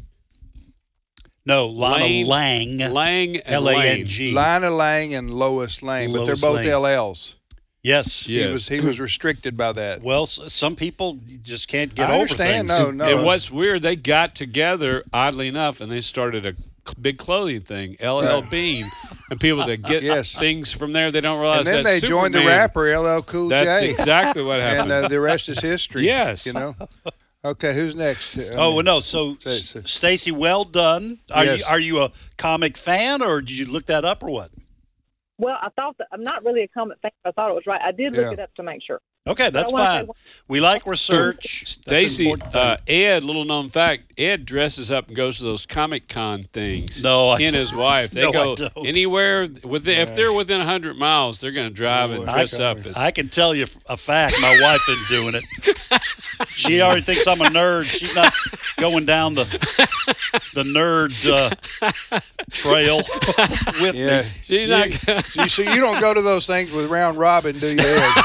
No, Lana Lane- Lang. Lang and L A N Lane. G. Lina Lang and Lois Lane, but they're Lois both Lane. L Ls. Yes. Yes. He was he was restricted by that. Well, s- some people just can't get I over understand. things. No, no. And what's weird, they got together, oddly enough, and they started a c- big clothing thing, L L Right. Bean, and people that get Yes. things from there, they don't realize And then that's they joined the Superman. rapper L L Cool That's J. exactly what happened. And uh, the rest is history. Yes. You know. Okay, who's next? I Oh mean, well, no. So, say- say- Stacy, well done. Are Yes. you are you a comic fan, or did you look that up, or what? Well, I thought that I'm not really a comic fan. I thought it was right. I did look Yeah. it up to make sure. Okay, But I that's wanna say fine. one- We like research. That's an Stacy, important thing. uh, Ed, little known fact, Ed dresses up and goes to those Comic Con things. No, I he and don't. his wife. They No, I go don't. anywhere within. If they're within a hundred miles, they're going to drive and Oh, dress I- up. As, I can tell you a fact. My wife isn't doing it. She already thinks I'm a nerd. She's not going down the the nerd uh, trail with Yeah. me. She's You, not. so you- so you don't go to those things with round robin, do you, Ed?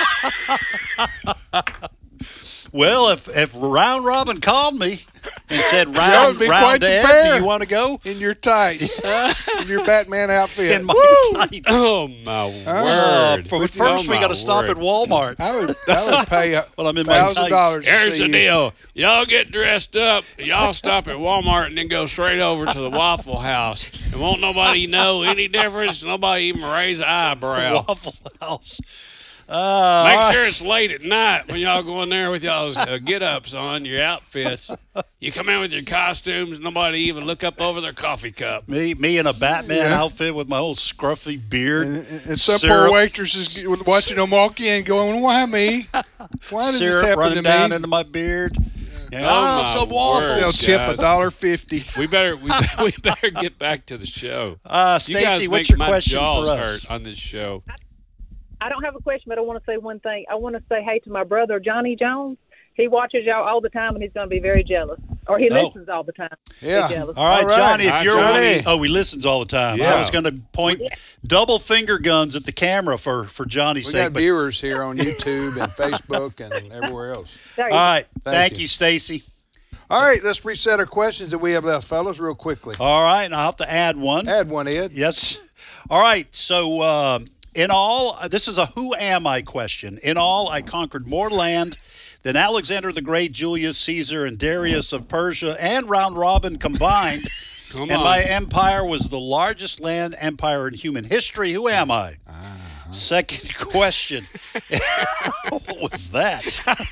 Well, if if Round Robin called me and said That round would be round quite the Ed, pair. do you want to go? In your tights, in your Batman outfit. In my tights. Oh my Oh, word! for Oh, first we my got to stop word. at Walmart. I would, I would pay a Well, I'm in my thousand dollars. Here's to the see deal. Y'all get dressed up. Y'all stop at Walmart and then go straight over to the Waffle House. And won't nobody know any difference. Nobody even raise an eyebrow. Waffle House. Uh, Make all right. sure it's late at night when y'all go in there with y'all's uh, get-ups on, your outfits. You come in with your costumes, nobody even look up over their coffee cup. Me, me in a Batman Yeah. outfit with my old scruffy beard. And, and some syrup, poor waitress is watching them walk in, going, "Why me? Why does syrup this happen running to down me?" into my beard. Yeah, Oh, oh, my some waffles. word. They'll tip a guys. dollar fifty. We better we, better- we better get back to the show. Uh, You guys Stacy, what's make your my question jaws for us? hurt on this show. I don't have a question, but I want to say one thing. I want to say hey to my brother, Johnny Jones. He watches y'all all the time, and he's going to be very jealous. Or he Oh. listens all the time. Yeah. Be jealous. All right, All right. Johnny, if Hi, you're Johnny. oh, he listens all the time. I Yeah. was going to point double finger guns at the camera for for Johnny's We sake. got But, viewers here on YouTube and Facebook and everywhere else. There you all go. right, Thank thank, you. you, Stacy. All right, let's reset our questions that we have left, fellas, real quickly. All right, and I'll have to add one. Add one, Ed. Yes. All right. So, um, in all, this is a who am I question. In all, I conquered more land than Alexander the Great, Julius Caesar, and Darius of Persia, and Round Robin combined. Come and on. my empire was the largest land empire in human history. Who am I? Second question. What was that?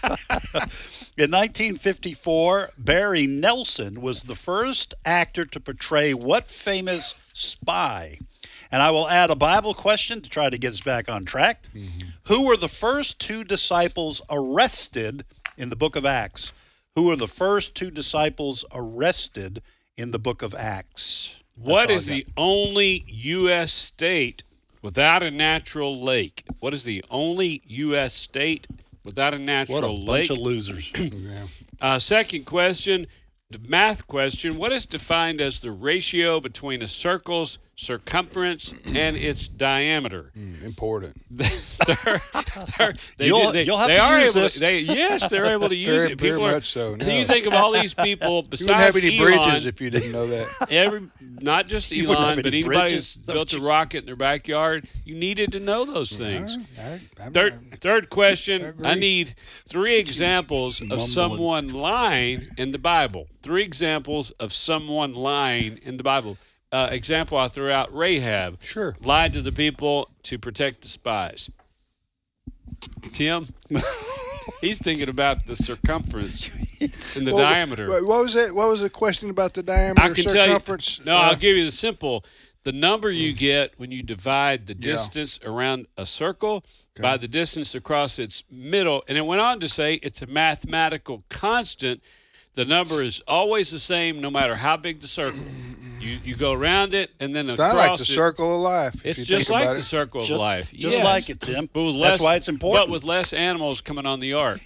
In nineteen fifty-four, Barry Nelson was the first actor to portray what famous spy? And I will add a Bible question to try to get us back on track. Who were the first two disciples arrested in the book of Acts? Who were the first two disciples arrested in the book of Acts? That's What all I is got. the only U S state without a natural lake? What is the only U S state without a What natural a lake? bunch of losers. Uh, second question, the math question. What is defined as the ratio between a circle's circumference and its diameter? Mm, important. They're- they're- they You'll- do- they- you'll have they to are use able this. To, they, yes, they're able to use Very- it. very People are, much so, no. You think of all these people You wouldn't besides have any Elon, bridges if you didn't know that. every not just You wouldn't have Elon, but any anybody bridges. who's built a rocket in their backyard, you needed to know those things. I, I'm, Third, third question. agree. I need three examples of someone lying in the Bible. Three examples of someone lying in the Bible. uh, example I threw out, Rahab. Sure. Lied to the people to protect the spies. Tim? He's thinking about the circumference and the Well, diameter. What what was it? What was the question about the diameter? I can circumference? tell you. No, Uh, I'll give you the simple. The number you get when you divide the Yeah. distance around a circle by the distance across its middle. And it went on to say it's a mathematical constant. The number is always the same no matter how big the circle. You you go around it and then It's across not like the it. circle of life. if It's you just think like about the it. circle of Just- life. just Yes. like it, Tim. But with That's less, why it's important. But with less animals coming on the ark.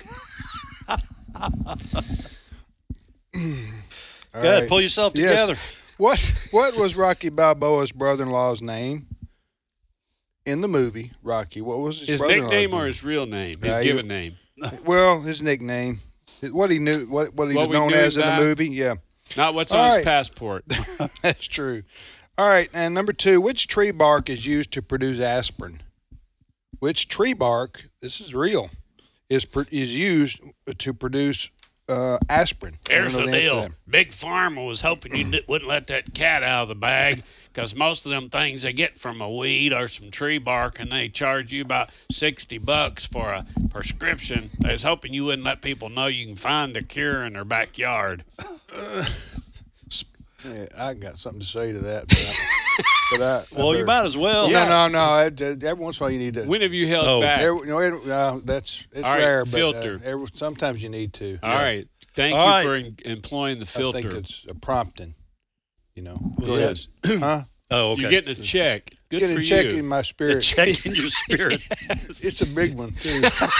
All Go ahead, right. pull yourself Yes. together. What What was Rocky Balboa's brother-in-law's name in the movie Rocky? What was his, His brother-in-law's nickname or name? his real name? His Yeah, he- given name. Well, his nickname. What he knew, what what he What was we known knew as in about- the movie. Yeah, Not what's All on right. his passport. that's true. All right, and number two, which tree bark is used to produce aspirin? Which tree bark? This is real. Is pr- is used to produce uh, aspirin? I don't Here's know the the answer to deal. that. Big Pharma was hoping you di- wouldn't let that cat out of the bag because most of them things they get from a weed or some tree bark, and they charge you about sixty bucks for a prescription. They was hoping you wouldn't let people know you can find the cure in their backyard. Yeah, I got something to say to that. But I, but I, I Well, you better- might as well. No, no, no. I, every once in a while you need to. When have you held Oh. back? Every, no, it, uh, that's it's All right, rare, but filter. uh, every, sometimes you need to. All right. Thank All you right. for in, employing the I filter. think it's a prompting. You know. What's Go ahead. that? Huh? Oh, okay. You're getting a check. Good Getting for a check you. in my a spirit. check in your spirit. It's a big one too.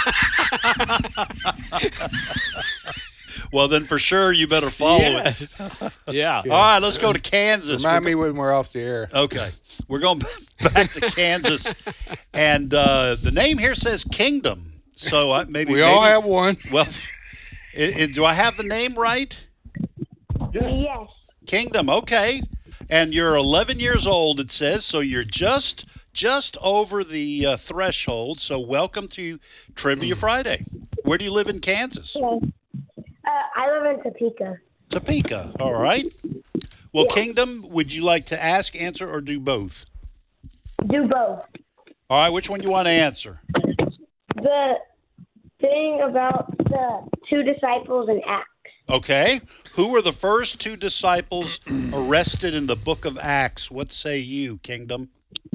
Well, then for sure you better follow it. Yes. yeah. All right, let's go to Kansas. Remind We're me when we're off the air. Okay. We're going back to Kansas. And uh, the name here says Kingdom. So I, maybe We all maybe- have one. Well, i i do I have the name right? Yes. Kingdom. Okay. And you're eleven years old, it says. So you're just just over the uh, threshold. So welcome to Trivia Friday. Where do you live in Kansas? Uh, I live in Topeka. Topeka. All right. Well, Kingdom, would you like to ask, answer, or do both? Do both. All right. Which one do you want to answer? The thing about the two disciples in Acts. Okay. Who were the first two disciples arrested in the book of Acts? What say you, Kingdom?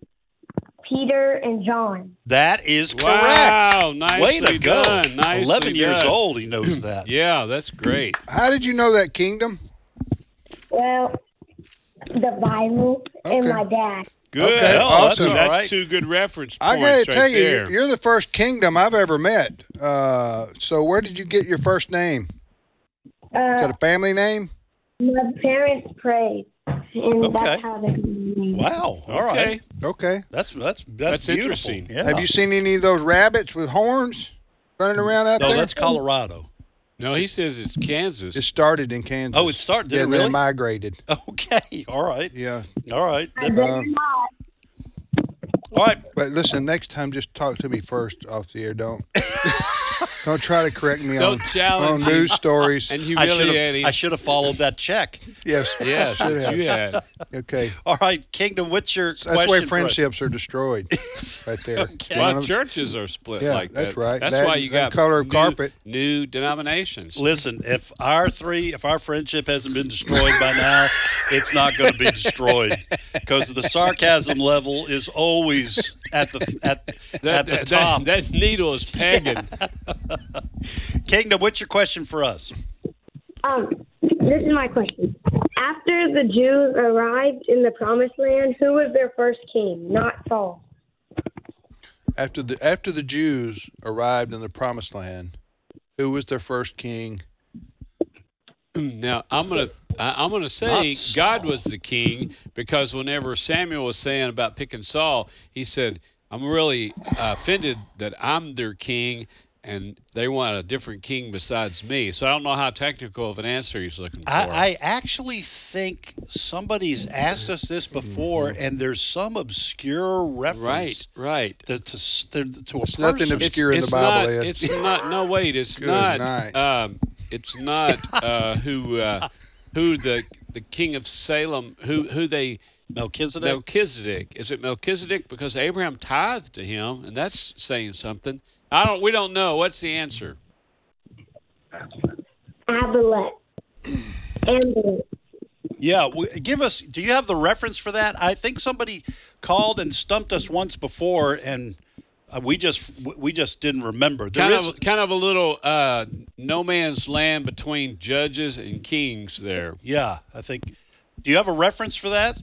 Peter and John. That is correct. Wow, nicely Way to go. done. Nicely eleven years done. old, he knows that. Yeah, that's great. How did you know that, Kingdom? Well, the Bible and Okay. my dad. Good. Okay, Oh, awesome. That's, that's All right. two good reference I points gotta right tell you, there. you're the first Kingdom I've ever met. Uh, so where did you get your first name? Is Uh, that a family name? my parents prayed, and Okay. that's how they got my name. Wow. All right. Okay. Okay. That's that's that's, That's beautiful. interesting. Yeah. Have you seen any of those rabbits with horns running around out No, there? that's Colorado. No, he says it's Kansas. It started in Kansas. Oh, it started. Did yeah, it really? they migrated. Okay. All right. Yeah. All right. I That- better Um, not. all right. But listen, next time just talk to me first off the air. Don't don't try to correct me Don't on, challenge on him. news stories. and I should humiliate have him. I should have followed that check. yes. Yes, Should that have. you had. Okay. All right, Kingdom. What's your That's question? why for us? friendships are destroyed. Right there. Okay. Well, One of- churches are split Yeah, like that. that's right. That's That- why you that got color of new, carpet. new denominations. Listen, if our three, if our friendship hasn't been destroyed by now, it's not going to be destroyed because the sarcasm level is always at the at, That, at the that, top. that, that needle is pegging. Kingdom, what's your question for us? Um, this is my question. After the Jews arrived in the Promised Land, who was their first king? Not Saul. After the after the Jews arrived in the Promised Land, who was their first king? Now I'm gonna I- I'm gonna say Not Saul. God was the king because whenever Samuel was saying about picking Saul, he said, "I'm really uh, offended that I'm their king, and they want a different king besides me." So I don't know how technical of an answer he's looking for. I, I actually think somebody's asked us this before, and there's some obscure reference right, right. to to, s- to, to a There's person. nothing obscure in the it's Bible, Not, Ed. it's not. No, wait. It's Good not. night. Um, it's not uh, who uh, who the the king of Salem who who they Melchizedek? Melchizedek. Is it Melchizedek because Abraham tithed to him, and that's saying something? I don't. We don't know. What's the answer? Abimelech. Amalek. Yeah, w- give us. Do you have the reference for that? I think somebody called and stumped us once before, and uh, we just we just didn't remember. There Kind is- of, kind of a little uh, no man's land between judges and kings there. Yeah, I think. Do you have a reference for that?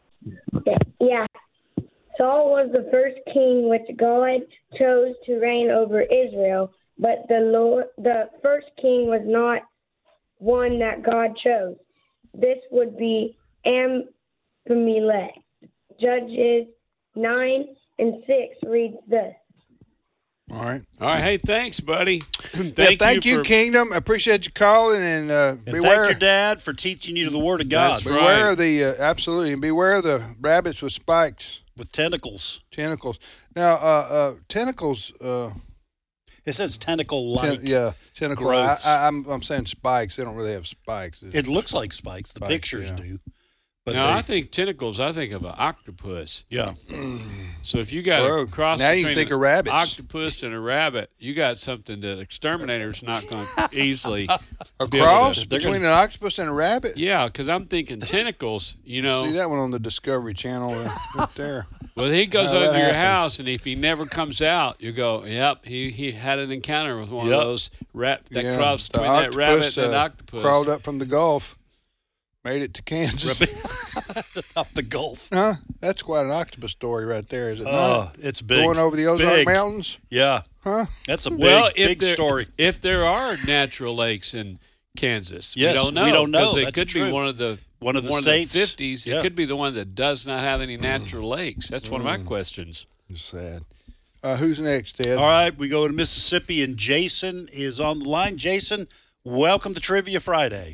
Yeah. Saul was the first king which God chose to reign over Israel, but the Lord, the first king was not one that God chose. This would be Abimelech. Judges nine and six reads this. All right. All right. Hey, thanks, buddy. Thank, thank yeah, thank you, for- Kingdom. I appreciate you calling, and, uh, And beware. thank your dad for teaching you the Word of God. beware of the uh, absolutely, and beware of the rabbits with spikes, with tentacles. Tentacles. Now, uh, uh, tentacles. Uh, it says tentacle-like. ten- yeah, tentacle. I, growths. I, I'm I'm saying spikes. They don't really have spikes. It looks like spikes. The Spikes, pictures yeah. do. But now, they- I think tentacles, I think of an octopus. Yeah. So if you got Bro, a cross now you between think an of rabbits. octopus and a rabbit, you got something that exterminator's not going to easily A be able to- cross between an octopus and a rabbit. Yeah, because I'm thinking tentacles, you know. See that one on the Discovery Channel uh, right there. Well, he goes How that over your happens. house, and if he never comes out, you go, yep, he, he had an encounter with one Yep. of those rat that Yeah, crossed the between that rabbit octopus, and an uh, octopus. Crawled up from the Gulf, made it to Kansas. Up the Gulf. Huh? That's quite an octopus story right there, is it Oh, not? it's big. Going over the Ozark Big. Mountains? Yeah. Huh? That's a big, well, if big there, story. If there are natural lakes in Kansas, Yes, we don't know. we don't know. 'cause it That's could true. be one of the One of the states. fifties. Yeah. It could be the one that does not have any natural lakes. That's one of my Mm. questions. It's sad. Uh, who's next, Ted? All right, we go to Mississippi, and Jason is on the line. Jason, welcome to Trivia Friday.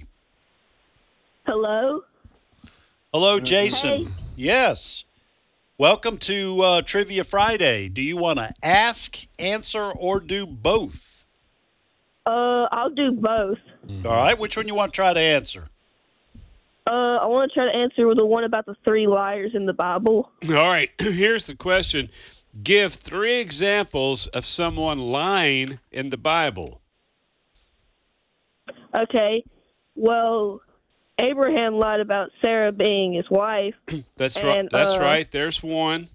Hello. Hello, Jason. Hey. Yes. Welcome to uh, Trivia Friday. Do you want to ask, answer, or do both? Uh, I'll do both. All right, which one you want to try to answer? Uh, I want to try to answer the one about the three liars in the Bible. All right, here's the question. Give three examples of someone lying in the Bible. Okay. Well, Abraham lied about Sarah being his wife. That's right. And, That's uh, right. There's one.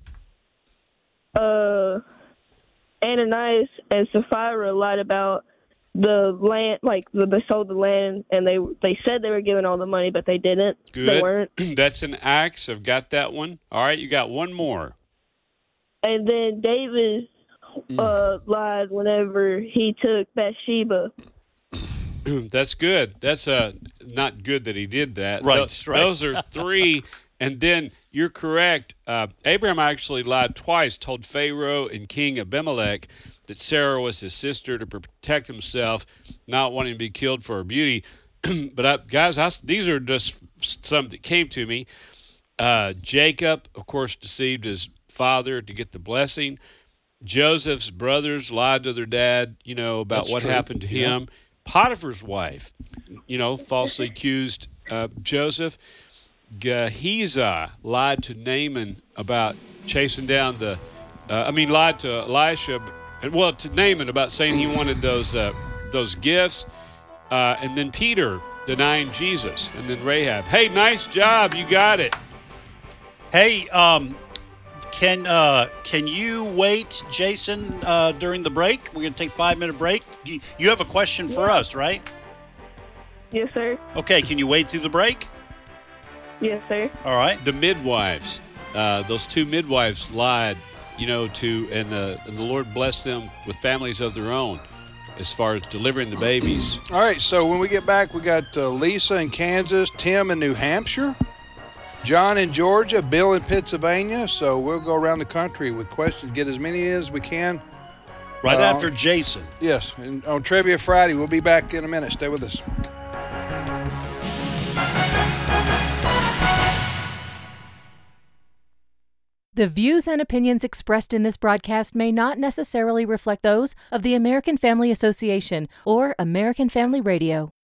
Uh, Ananias and Sapphira lied about the land, like the, they sold the land, and they they said they were giving all the money, but they didn't. They Good. weren't. That's an Acts. I've got that one. All right, you got one more. And then David uh, lied whenever he took Bathsheba. That's good. That's uh, not good that he did that. Right, Tho- right. Those are three. And then you're correct. Uh, Abraham actually lied twice, told Pharaoh and King Abimelech that Sarah was his sister to protect himself, not wanting to be killed for her beauty. But, I, guys, I, these are just some that came to me. Uh, Jacob, of course, deceived his father to get the blessing. Joseph's brothers lied to their dad, you know, about That's what true. happened to Yeah. him. Potiphar's wife, you know, falsely accused uh, Joseph. Gehazi lied to Naaman about chasing down the, uh, I mean, lied to Elisha, and well, to Naaman about saying he wanted those uh, those gifts. Uh, and then Peter denying Jesus. And then Rahab. Hey, nice job. You got it. Hey, um, can uh, can you wait, Jason, uh, during the break? We're going to take a five-minute break. You, you have a question for us, right? Yes, sir. Okay, can you wait through the break? Yes, sir. All right. The midwives, uh, those two midwives lied, you know, to, and, uh, and the Lord blessed them with families of their own as far as delivering the babies. All right, so when we get back, we got uh, Lisa in Kansas, Tim in New Hampshire, John in Georgia, Bill in Pennsylvania. So we'll go around the country with questions, get as many as we can. Right Uh, after Jason. Yes, and on Trivia Friday. We'll be back in a minute. Stay with us. The views and opinions expressed in this broadcast may not necessarily reflect those of the American Family Association or American Family Radio.